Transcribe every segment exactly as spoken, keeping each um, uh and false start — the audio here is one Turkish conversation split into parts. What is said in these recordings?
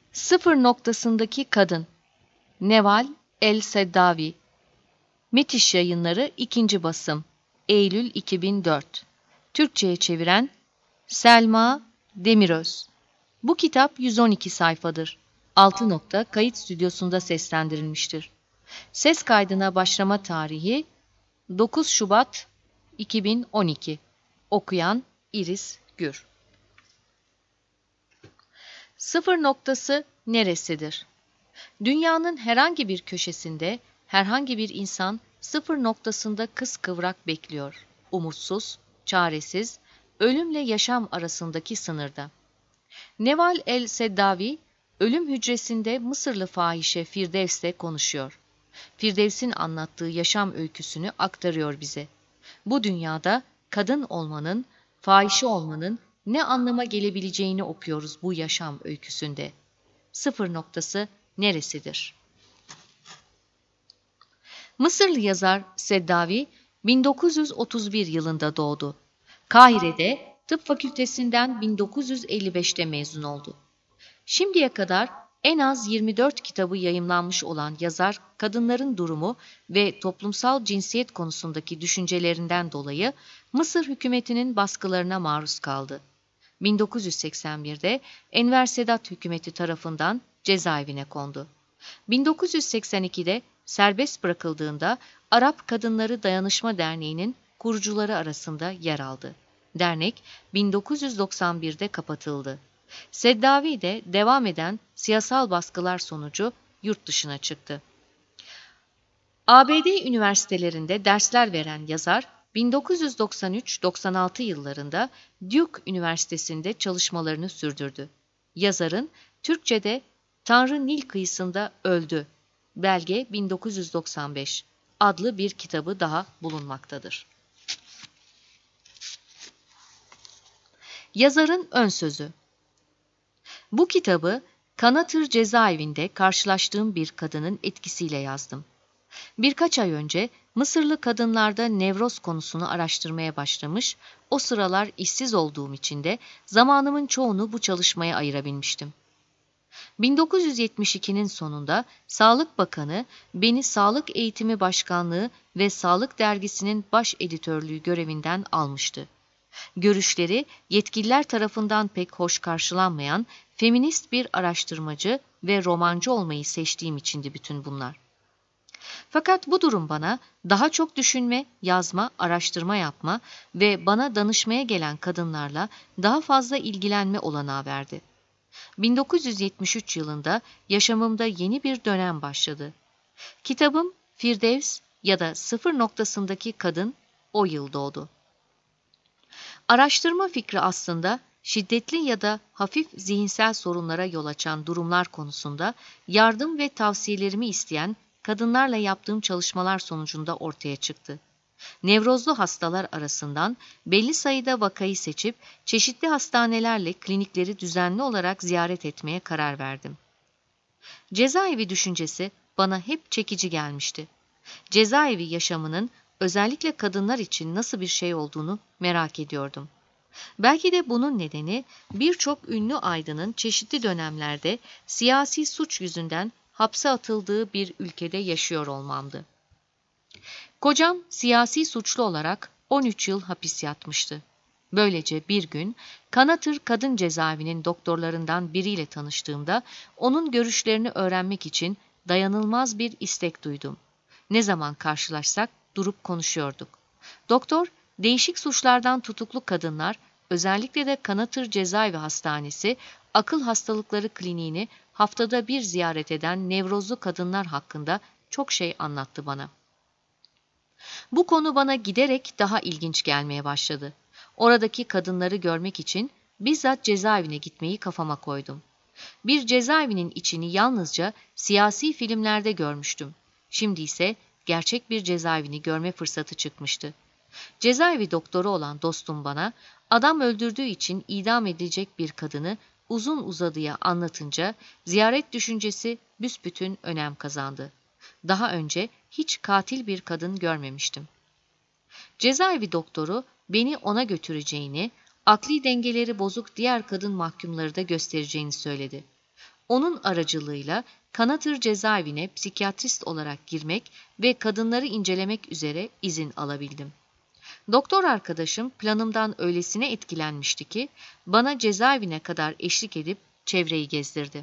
Sıfır noktasındaki kadın. Neval El-Seddavi. Metiş Yayınları ikinci basım. Eylül iki bin dört. Türkçe'ye çeviren Selma Demiröz. Bu kitap yüz on iki sayfadır. altı nokta kayıt stüdyosunda seslendirilmiştir. Ses kaydına başlama tarihi dokuz Şubat iki bin on iki. Okuyan İris Gür. Sıfır noktası neresidir? Dünyanın herhangi bir köşesinde herhangi bir insan sıfır noktasında kıskıvrak bekliyor. Umutsuz, çaresiz, ölümle yaşam arasındaki sınırda. Neval el-Seddavi, ölüm hücresinde Mısırlı fahişe Firdevs'le konuşuyor. Firdevs'in anlattığı yaşam öyküsünü aktarıyor bize. Bu dünyada kadın olmanın, fahişe olmanın ne anlama gelebileceğini okuyoruz bu yaşam öyküsünde. Sıfır noktası neresidir? Mısırlı yazar Seddavi bin dokuz yüz otuz bir yılında doğdu. Kahire'de tıp fakültesinden bin dokuz yüz elli beşte mezun oldu. Şimdiye kadar en az yirmi dört kitabı yayımlanmış olan yazar, kadınların durumu ve toplumsal cinsiyet konusundaki düşüncelerinden dolayı Mısır hükümetinin baskılarına maruz kaldı. bin dokuz yüz seksen birde Enver Sedat hükümeti tarafından cezaevine kondu. bin dokuz yüz seksen ikide serbest bırakıldığında Arap Kadınları Dayanışma Derneği'nin kurucuları arasında yer aldı. Dernek bin dokuz yüz doksan birde kapatıldı. Seddavi de devam eden siyasal baskılar sonucu yurt dışına çıktı. A B D üniversitelerinde dersler veren yazar, bin dokuz yüz doksan üç doksan altı yıllarında Duke Üniversitesi'nde çalışmalarını sürdürdü. Yazarın Türkçe'de Tanrı Nil Kıyısında Öldü, belge bin dokuz yüz doksan beş adlı bir kitabı daha bulunmaktadır. Yazarın ön sözü. Bu kitabı Kanatır cezaevinde karşılaştığım bir kadının etkisiyle yazdım. Birkaç ay önce Mısırlı kadınlarda nevroz konusunu araştırmaya başlamış, o sıralar işsiz olduğum için de zamanımın çoğunu bu çalışmaya ayırabilmiştim. bin dokuz yüz yetmiş ikinin sonunda Sağlık Bakanı beni Sağlık Eğitimi Başkanlığı ve Sağlık Dergisi'nin baş editörlüğü görevinden almıştı. Görüşleri yetkililer tarafından pek hoş karşılanmayan feminist bir araştırmacı ve romancı olmayı seçtiğim içindi bütün bunlar. Fakat bu durum bana daha çok düşünme, yazma, araştırma yapma ve bana danışmaya gelen kadınlarla daha fazla ilgilenme olanağı verdi. bin dokuz yüz yetmiş üç yılında yaşamımda yeni bir dönem başladı. Kitabım Firdevs ya da Sıfır noktasındaki kadın o yıl doğdu. Araştırma fikri aslında şiddetli ya da hafif zihinsel sorunlara yol açan durumlar konusunda yardım ve tavsiyelerimi isteyen kadınlarla yaptığım çalışmalar sonucunda ortaya çıktı. Nevrozlu hastalar arasından belli sayıda vakayı seçip çeşitli hastanelerle klinikleri düzenli olarak ziyaret etmeye karar verdim. Cezaevi düşüncesi bana hep çekici gelmişti. Cezaevi yaşamının özellikle kadınlar için nasıl bir şey olduğunu merak ediyordum. Belki de bunun nedeni birçok ünlü aydının çeşitli dönemlerde siyasi suç yüzünden hapse atıldığı bir ülkede yaşıyor olmamdı. Kocam siyasi suçlu olarak on üç yıl hapis yatmıştı. Böylece bir gün Kanatır Kadın Cezaevinin doktorlarından biriyle tanıştığımda onun görüşlerini öğrenmek için dayanılmaz bir istek duydum. Ne zaman karşılaşsak durup konuşuyorduk. Doktor, değişik suçlardan tutuklu kadınlar, özellikle de Kanatır Cezaevi Hastanesi, akıl hastalıkları kliniğini haftada bir ziyaret eden nevrozlu kadınlar hakkında çok şey anlattı bana. Bu konu bana giderek daha ilginç gelmeye başladı. Oradaki kadınları görmek için bizzat cezaevine gitmeyi kafama koydum. Bir cezaevinin içini yalnızca siyasi filmlerde görmüştüm. Şimdi ise gerçek bir cezaevini görme fırsatı çıkmıştı. Cezaevi doktoru olan dostum bana, adam öldürdüğü için idam edilecek bir kadını uzun uzadıya anlatınca ziyaret düşüncesi büsbütün önem kazandı. Daha önce hiç katil bir kadın görmemiştim. Cezaevi doktoru beni ona götüreceğini, akli dengeleri bozuk diğer kadın mahkumları da göstereceğini söyledi. Onun aracılığıyla Kanatır cezaevine psikiyatrist olarak girmek ve kadınları incelemek üzere izin alabildim. Doktor arkadaşım planımdan öylesine etkilenmişti ki bana cezaevine kadar eşlik edip çevreyi gezdirdi.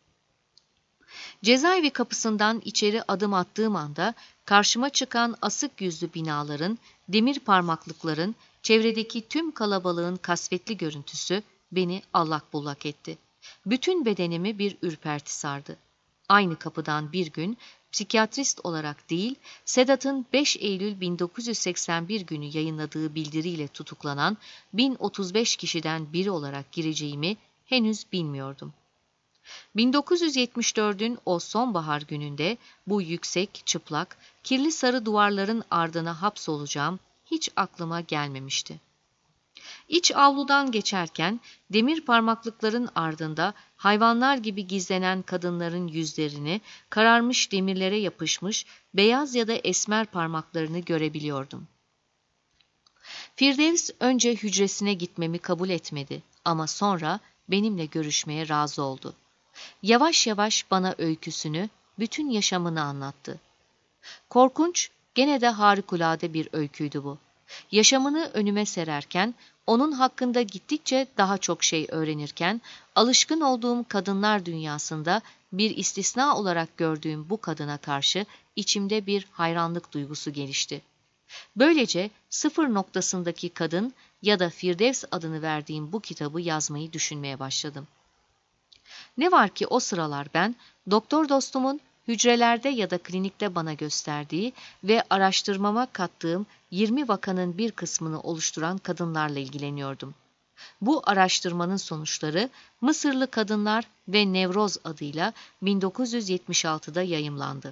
Cezaevi kapısından içeri adım attığım anda karşıma çıkan asık yüzlü binaların, demir parmaklıkların, çevredeki tüm kalabalığın kasvetli görüntüsü beni allak bullak etti. Bütün bedenimi bir ürperti sardı. Aynı kapıdan bir gün psikiyatrist olarak değil, Sedat'ın beş Eylül bin dokuz yüz seksen bir günü yayınladığı bildiriyle tutuklanan bin otuz beş kişiden biri olarak gireceğimi henüz bilmiyordum. bin dokuz yüz yetmiş dördün o sonbahar gününde bu yüksek, çıplak, kirli sarı duvarların ardına hapsolacağım hiç aklıma gelmemişti. İç avludan geçerken demir parmaklıkların ardında hayvanlar gibi gizlenen kadınların yüzlerini, kararmış demirlere yapışmış beyaz ya da esmer parmaklarını görebiliyordum. Firdevs önce hücresine gitmemi kabul etmedi ama sonra benimle görüşmeye razı oldu. Yavaş yavaş bana öyküsünü, bütün yaşamını anlattı. Korkunç, gene de harikulade bir öyküydü bu. Yaşamını önüme sererken, onun hakkında gittikçe daha çok şey öğrenirken, alışkın olduğum kadınlar dünyasında bir istisna olarak gördüğüm bu kadına karşı içimde bir hayranlık duygusu gelişti. Böylece sıfır noktasındaki kadın ya da Firdevs adını verdiğim bu kitabı yazmayı düşünmeye başladım. Ne var ki o sıralar ben, doktor dostumun hücrelerde ya da klinikte bana gösterdiği ve araştırmama kattığım yirmi vakanın bir kısmını oluşturan kadınlarla ilgileniyordum. Bu araştırmanın sonuçları Mısırlı Kadınlar ve Nevroz adıyla bin dokuz yüz yetmiş altıda yayımlandı.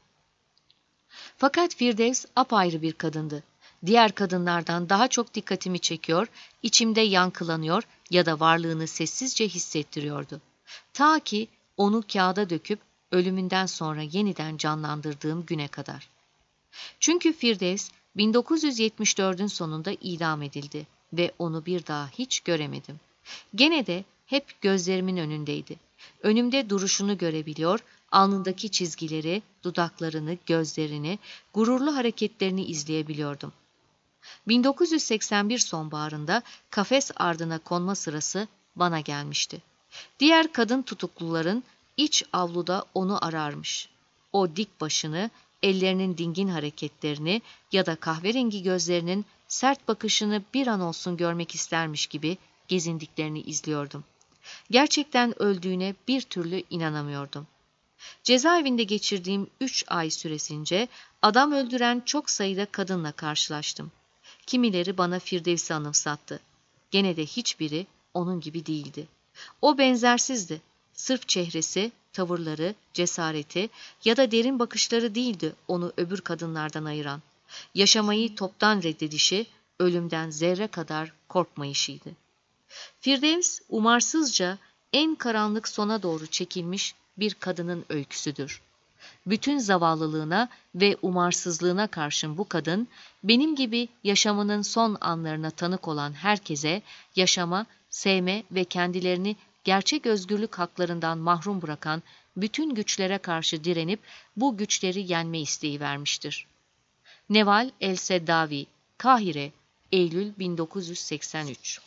Fakat Firdevs apayrı bir kadındı. Diğer kadınlardan daha çok dikkatimi çekiyor, içimde yankılanıyor ya da varlığını sessizce hissettiriyordu. Ta ki onu kağıda döküp ölümünden sonra yeniden canlandırdığım güne kadar. Çünkü Firdevs bin dokuz yüz yetmiş dördün sonunda idam edildi ve onu bir daha hiç göremedim. Gene de hep gözlerimin önündeydi. Önümde duruşunu görebiliyor, alnındaki çizgileri, dudaklarını, gözlerini, gururlu hareketlerini izleyebiliyordum. bin dokuz yüz seksen bir sonbaharında kafes ardına konma sırası bana gelmişti. Diğer kadın tutukluların iç avluda onu ararmış. O dik başını, ellerinin dingin hareketlerini ya da kahverengi gözlerinin sert bakışını bir an olsun görmek istermiş gibi gezindiklerini izliyordum. Gerçekten öldüğüne bir türlü inanamıyordum. Cezaevinde geçirdiğim üç ay süresince adam öldüren çok sayıda kadınla karşılaştım. Kimileri bana Firdevs'i anımsattı. Gene de hiçbiri onun gibi değildi. O benzersizdi. Sırf çehresi, tavırları, cesareti ya da derin bakışları değildi onu öbür kadınlardan ayıran. Yaşamayı toptan reddedişi, ölümden zerre kadar korkmayışıydı. Firdevs, umarsızca en karanlık sona doğru çekilmiş bir kadının öyküsüdür. Bütün zavallılığına ve umarsızlığına karşın bu kadın, benim gibi yaşamının son anlarına tanık olan herkese yaşama, sevme ve kendilerini gerçek özgürlük haklarından mahrum bırakan bütün güçlere karşı direnip bu güçleri yenme isteği vermiştir. Neval El-Seddavi, Kahire, Eylül bin dokuz yüz seksen üç.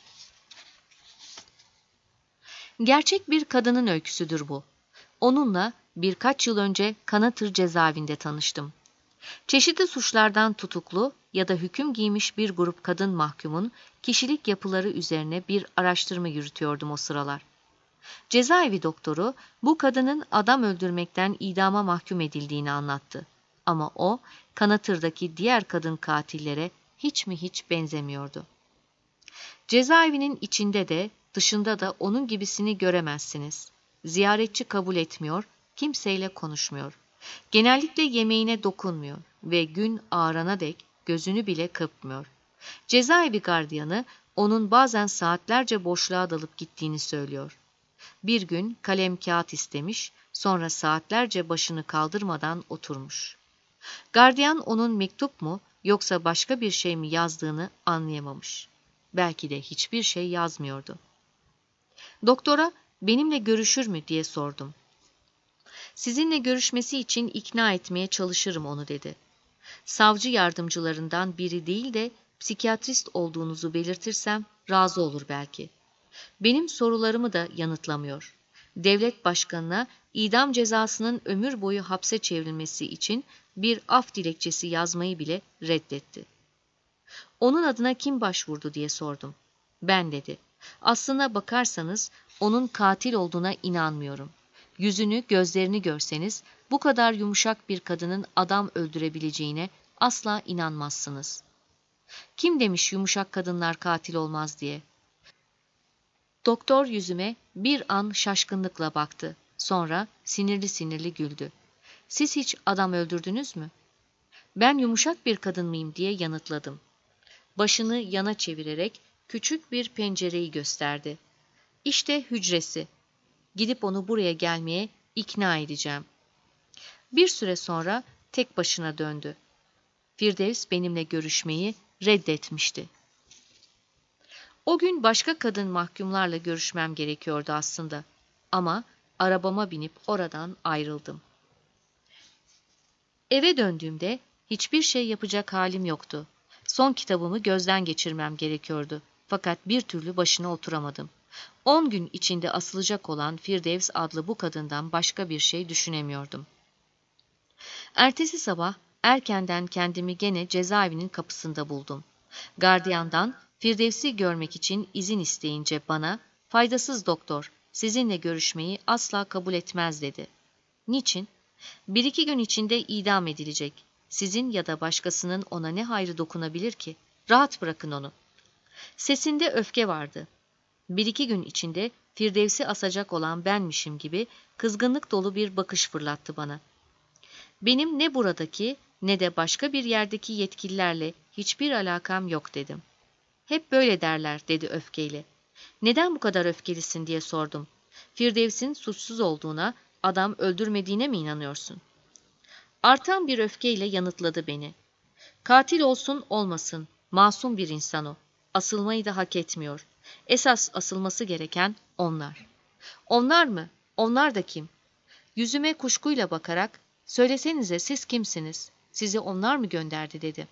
Gerçek bir kadının öyküsüdür bu. Onunla birkaç yıl önce Kanatır cezaevinde tanıştım. Çeşitli suçlardan tutuklu ya da hüküm giymiş bir grup kadın mahkumun kişilik yapıları üzerine bir araştırma yürütüyordum o sıralar. Cezaevi doktoru bu kadının adam öldürmekten idama mahkum edildiğini anlattı. Ama o, Kanatır'daki diğer kadın katillere hiç mi hiç benzemiyordu. Cezaevinin içinde de dışında da onun gibisini göremezsiniz. Ziyaretçi kabul etmiyor, kimseyle konuşmuyor. Genellikle yemeğine dokunmuyor ve gün ağarana dek gözünü bile kırpmıyor. Cezaevi gardiyanı onun bazen saatlerce boşluğa dalıp gittiğini söylüyor. Bir gün kalem kağıt istemiş, sonra saatlerce başını kaldırmadan oturmuş. Gardiyan onun mektup mu yoksa başka bir şey mi yazdığını anlayamamış. Belki de hiçbir şey yazmıyordu. Doktora benimle görüşür mü diye sordum. Sizinle görüşmesi için ikna etmeye çalışırım onu dedi. Savcı yardımcılarından biri değil de psikiyatrist olduğunuzu belirtirsem razı olur belki. Benim sorularımı da yanıtlamıyor. Devlet başkanına idam cezasının ömür boyu hapse çevrilmesi için bir af dilekçesi yazmayı bile reddetti. Onun adına kim başvurdu diye sordum. Ben dedi. Aslına bakarsanız onun katil olduğuna inanmıyorum. Yüzünü, gözlerini görseniz bu kadar yumuşak bir kadının adam öldürebileceğine asla inanmazsınız. Kim demiş yumuşak kadınlar katil olmaz diye? Doktor yüzüme bir an şaşkınlıkla baktı. Sonra sinirli sinirli güldü. Siz hiç adam öldürdünüz mü? Ben yumuşak bir kadın mıyım diye yanıtladım. Başını yana çevirerek küçük bir pencereyi gösterdi. İşte hücresi. Gidip onu buraya gelmeye ikna edeceğim. Bir süre sonra tek başına döndü. Firdevs benimle görüşmeyi reddetmişti. O gün başka kadın mahkumlarla görüşmem gerekiyordu aslında. Ama arabama binip oradan ayrıldım. Eve döndüğümde hiçbir şey yapacak halim yoktu. Son kitabımı gözden geçirmem gerekiyordu. Fakat bir türlü başına oturamadım. On gün içinde asılacak olan Firdevs adlı bu kadından başka bir şey düşünemiyordum. Ertesi sabah erkenden kendimi gene cezaevinin kapısında buldum. Gardiyandan Firdevs'i görmek için izin isteyince bana, "Faydasız doktor, sizinle görüşmeyi asla kabul etmez." dedi. "Niçin?" "Bir iki gün içinde idam edilecek. Sizin ya da başkasının ona ne hayrı dokunabilir ki? Rahat bırakın onu." Sesinde öfke vardı. Bir iki gün içinde Firdevs'i asacak olan benmişim gibi kızgınlık dolu bir bakış fırlattı bana. "Benim ne buradaki ne de başka bir yerdeki yetkililerle hiçbir alakam yok," dedim. "Hep böyle derler," dedi öfkeyle. "Neden bu kadar öfkelisin?" diye sordum. "Firdevs'in suçsuz olduğuna, adam öldürmediğine mi inanıyorsun?" Artan bir öfkeyle yanıtladı beni. "Katil olsun olmasın, masum bir insan o. Asılmayı da hak etmiyor. Esas asılması gereken onlar." "Onlar mı? Onlar da kim?" Yüzüme kuşkuyla bakarak, "Söylesenize siz kimsiniz? Sizi onlar mı gönderdi?" dedi.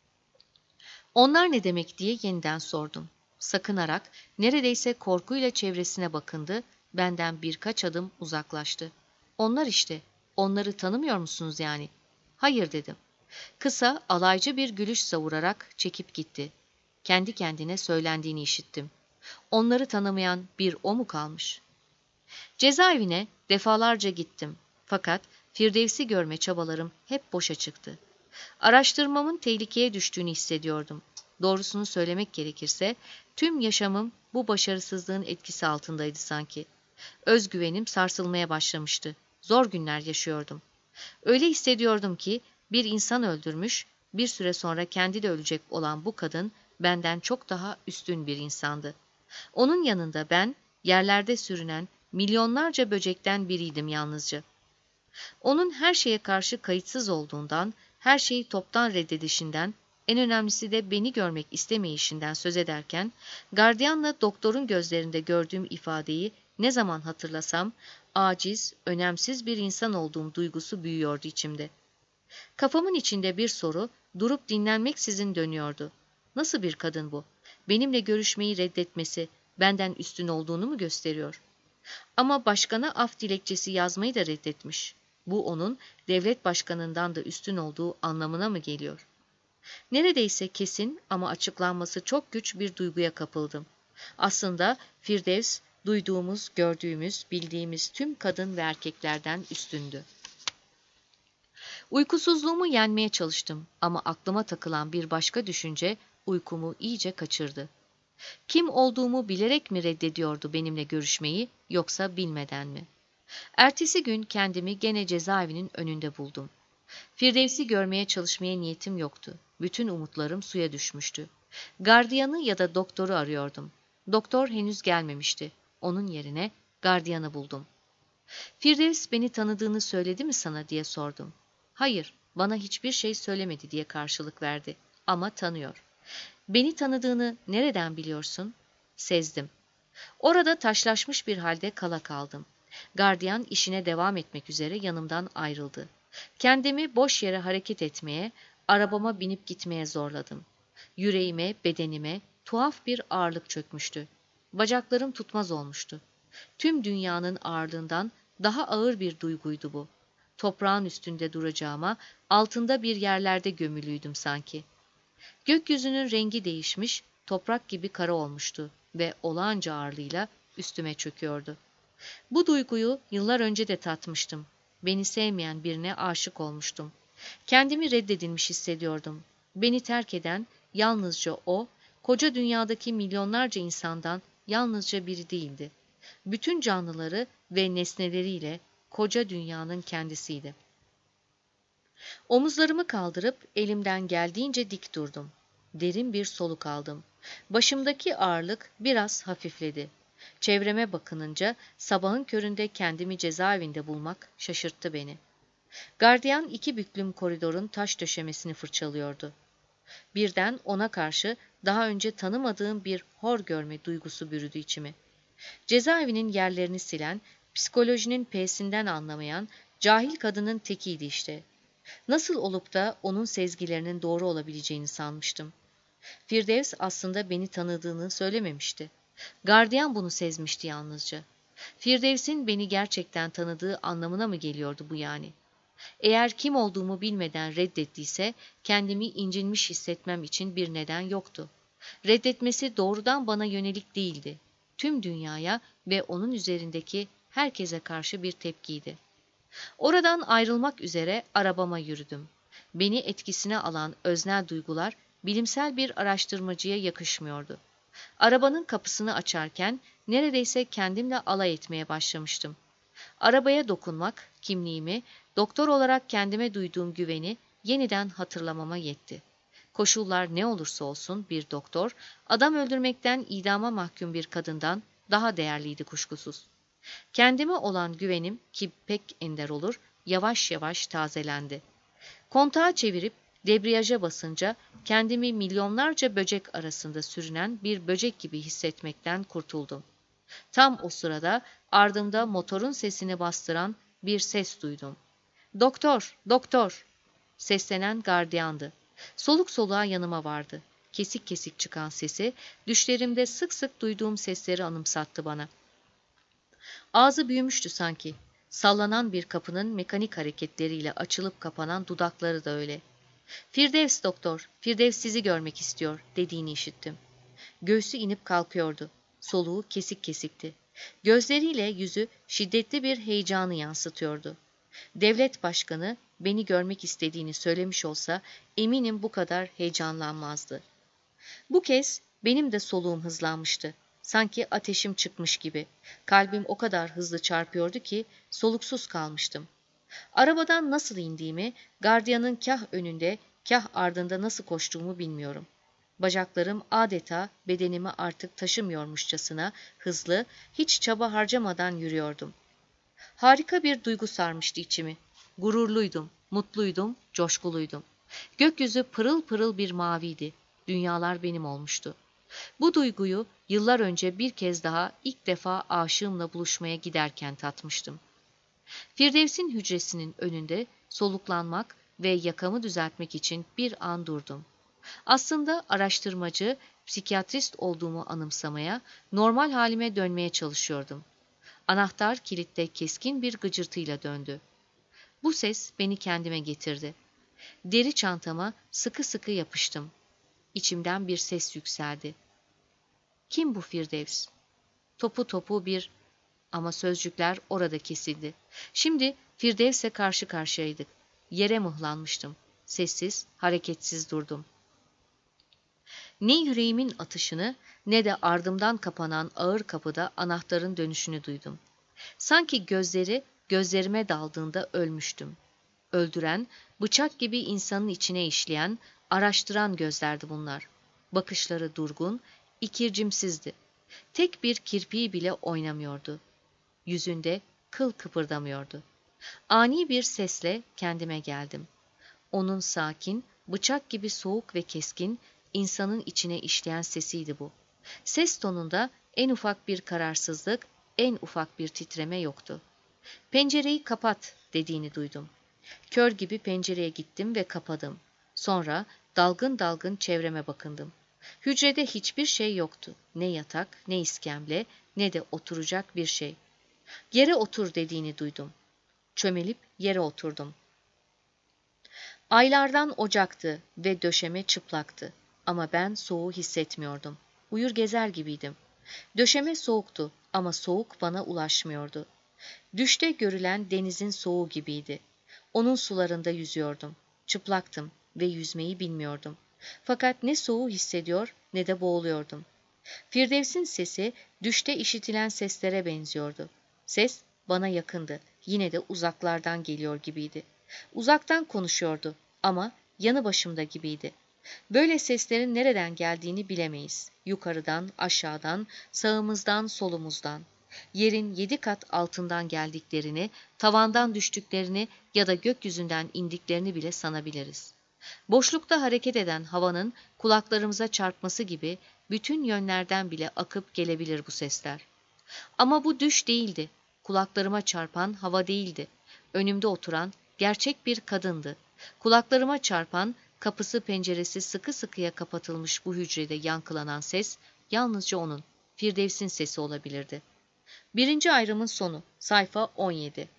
"Onlar ne demek?" diye yeniden sordum. Sakınarak, neredeyse korkuyla çevresine bakındı, benden birkaç adım uzaklaştı. "Onlar işte, onları tanımıyor musunuz yani?" "Hayır," dedim. Kısa, alaycı bir gülüş savurarak çekip gitti. Kendi kendine söylendiğini işittim. Onları tanımayan bir o mu kalmış? Cezaevine defalarca gittim. Fakat Firdevs'i görme çabalarım hep boşa çıktı. Araştırmamın tehlikeye düştüğünü hissediyordum. Doğrusunu söylemek gerekirse tüm yaşamım bu başarısızlığın etkisi altındaydı sanki. Özgüvenim sarsılmaya başlamıştı. Zor günler yaşıyordum. Öyle hissediyordum ki bir insan öldürmüş, bir süre sonra kendi de ölecek olan bu kadın benden çok daha üstün bir insandı. Onun yanında ben yerlerde sürünen milyonlarca böcekten biriydim yalnızca. Onun her şeye karşı kayıtsız olduğundan, her şeyi toptan reddedişinden, en önemlisi de beni görmek istemeyişinden söz ederken, gardiyanla doktorun gözlerinde gördüğüm ifadeyi ne zaman hatırlasam, aciz, önemsiz bir insan olduğum duygusu büyüyordu içimde. Kafamın içinde bir soru, durup dinlenmeksizin dönüyordu. Nasıl bir kadın bu? Benimle görüşmeyi reddetmesi, benden üstün olduğunu mu gösteriyor? Ama başkana af dilekçesi yazmayı da reddetmiş. Bu onun devlet başkanından da üstün olduğu anlamına mı geliyor? Neredeyse kesin ama açıklanması çok güç bir duyguya kapıldım. Aslında Firdevs, duyduğumuz, gördüğümüz, bildiğimiz tüm kadın ve erkeklerden üstündü. Uykusuzluğumu yenmeye çalıştım ama aklıma takılan bir başka düşünce uykumu iyice kaçırdı. Kim olduğumu bilerek mi reddediyordu benimle görüşmeyi, yoksa bilmeden mi? Ertesi gün kendimi gene cezaevinin önünde buldum. Firdevs'i görmeye çalışmaya niyetim yoktu. Bütün umutlarım suya düşmüştü. Gardiyanı ya da doktoru arıyordum. Doktor henüz gelmemişti. Onun yerine gardiyanı buldum. "Firdevs beni tanıdığını söyledi mi sana?" diye sordum. "Hayır, bana hiçbir şey söylemedi," diye karşılık verdi. "Ama tanıyor." "Beni tanıdığını nereden biliyorsun?" "Sezdim." Orada taşlaşmış bir halde kala kaldım. Gardiyan işine devam etmek üzere yanımdan ayrıldı. Kendimi boş yere hareket etmeye, arabama binip gitmeye zorladım. Yüreğime, bedenime tuhaf bir ağırlık çökmüştü. Bacaklarım tutmaz olmuştu. Tüm dünyanın ağırlığından daha ağır bir duyguydu bu. Toprağın üstünde duracağıma, altında bir yerlerde gömülüydüm sanki. Gökyüzünün rengi değişmiş, toprak gibi kara olmuştu ve olağanca ağırlığıyla üstüme çöküyordu. Bu duyguyu yıllar önce de tatmıştım. Beni sevmeyen birine aşık olmuştum. Kendimi reddedilmiş hissediyordum. Beni terk eden yalnızca o, koca dünyadaki milyonlarca insandan yalnızca biri değildi. Bütün canlıları ve nesneleriyle koca dünyanın kendisiydi. Omuzlarımı kaldırıp elimden geldiğince dik durdum. Derin bir soluk aldım. Başımdaki ağırlık biraz hafifledi. Çevreme bakınınca sabahın köründe kendimi cezaevinde bulmak şaşırttı beni. Gardiyan iki büklüm koridorun taş döşemesini fırçalıyordu. Birden ona karşı daha önce tanımadığım bir hor görme duygusu bürüdü içimi. Cezaevinin yerlerini silen, psikolojinin p'sinden anlamayan, cahil kadının tekiydi işte. Nasıl olup da onun sezgilerinin doğru olabileceğini sanmıştım. Firdevs aslında beni tanıdığını söylememişti. Gardiyan bunu sezmişti yalnızca. Firdevs'in beni gerçekten tanıdığı anlamına mı geliyordu bu yani? Eğer kim olduğumu bilmeden reddettiyse kendimi incinmiş hissetmem için bir neden yoktu. Reddetmesi doğrudan bana yönelik değildi. Tüm dünyaya ve onun üzerindeki herkese karşı bir tepkiydi. Oradan ayrılmak üzere arabama yürüdüm. Beni etkisine alan öznel duygular bilimsel bir araştırmacıya yakışmıyordu. Arabanın kapısını açarken neredeyse kendimle alay etmeye başlamıştım. Arabaya dokunmak, kimliğimi, doktor olarak kendime duyduğum güveni yeniden hatırlamama yetti. Koşullar ne olursa olsun bir doktor, adam öldürmekten idama mahkum bir kadından daha değerliydi kuşkusuz. Kendime olan güvenim, ki pek ender olur, yavaş yavaş tazelendi. Kontağı çevirip debriyaja basınca kendimi milyonlarca böcek arasında sürünen bir böcek gibi hissetmekten kurtuldum. Tam o sırada ardımda motorun sesini bastıran bir ses duydum. "Doktor, doktor!" Seslenen gardiyandı. Soluk soluğa yanıma vardı. Kesik kesik çıkan sesi, düşlerimde sık sık duyduğum sesleri anımsattı bana. Ağzı büyümüştü sanki. Sallanan bir kapının mekanik hareketleriyle açılıp kapanan dudakları da öyle. "Firdevs doktor, Firdevs sizi görmek istiyor," dediğini işittim. Göğsü inip kalkıyordu. Soluğu kesik kesikti. Gözleriyle yüzü şiddetli bir heyecanı yansıtıyordu. Devlet başkanı beni görmek istediğini söylemiş olsa eminim bu kadar heyecanlanmazdı. Bu kez benim de soluğum hızlanmıştı. Sanki ateşim çıkmış gibi. Kalbim o kadar hızlı çarpıyordu ki soluksuz kalmıştım. Arabadan nasıl indiğimi, gardiyanın kah önünde, kah ardında nasıl koştuğumu bilmiyorum. Bacaklarım adeta bedenimi artık taşımıyormuşçasına hızlı, hiç çaba harcamadan yürüyordum. Harika bir duygu sarmıştı içimi. Gururluydum, mutluydum, coşkuluydum. Gökyüzü pırıl pırıl bir maviydi. Dünyalar benim olmuştu. Bu duyguyu yıllar önce bir kez daha ilk defa aşığımla buluşmaya giderken tatmıştım. Firdevs'in hücresinin önünde soluklanmak ve yakamı düzeltmek için bir an durdum. Aslında araştırmacı, psikiyatrist olduğumu anımsamaya, normal halime dönmeye çalışıyordum. Anahtar kilitte keskin bir gıcırtıyla döndü. Bu ses beni kendime getirdi. Deri çantama sıkı sıkı yapıştım. İçimden bir ses yükseldi. Kim bu Firdevs? Topu topu bir... Ama sözcükler orada kesildi. Şimdi Firdevs'e karşı karşıyaydık. Yere mıhlanmıştım. Sessiz, hareketsiz durdum. Ne yüreğimin atışını ne de ardımdan kapanan ağır kapıda anahtarın dönüşünü duydum. Sanki gözleri gözlerime daldığında ölmüştüm. Öldüren, bıçak gibi insanın içine işleyen, araştıran gözlerdi bunlar. Bakışları durgun, ikircimsizdi. Tek bir kirpiği bile oynamıyordu. Yüzünde kıl kıpırdamıyordu. Ani bir sesle kendime geldim. Onun sakin, bıçak gibi soğuk ve keskin, insanın içine işleyen sesiydi bu. Ses tonunda en ufak bir kararsızlık, en ufak bir titreme yoktu. Pencereyi kapat dediğini duydum. Kör gibi pencereye gittim ve kapadım. Sonra dalgın dalgın çevreme bakındım. Hücrede hiçbir şey yoktu. Ne yatak, ne iskemle, ne de oturacak bir şey. Yere otur dediğini duydum. Çömelip yere oturdum. Aylardan Ocak'tı ve döşeme çıplaktı. Ama ben soğuğu hissetmiyordum. Uyur gezer gibiydim. Döşeme soğuktu ama soğuk bana ulaşmıyordu. Düşte görülen denizin soğuğu gibiydi. Onun sularında yüzüyordum. Çıplaktım ve yüzmeyi bilmiyordum. Fakat ne soğuğu hissediyor ne de boğuluyordum. Firdevs'in sesi düşte işitilen seslere benziyordu. Ses bana yakındı. Yine de uzaklardan geliyor gibiydi. Uzaktan konuşuyordu ama yanı başımda gibiydi. Böyle seslerin nereden geldiğini bilemeyiz. Yukarıdan, aşağıdan, sağımızdan, solumuzdan. Yerin yedi kat altından geldiklerini, tavandan düştüklerini ya da gökyüzünden indiklerini bile sanabiliriz. Boşlukta hareket eden havanın kulaklarımıza çarpması gibi bütün yönlerden bile akıp gelebilir bu sesler. Ama bu düş değildi. Kulaklarıma çarpan hava değildi. Önümde oturan gerçek bir kadındı. Kulaklarıma çarpan, kapısı penceresi sıkı sıkıya kapatılmış bu hücrede yankılanan ses yalnızca onun, Firdevs'in sesi olabilirdi. Birinci ayrımın sonu, sayfa on yedi.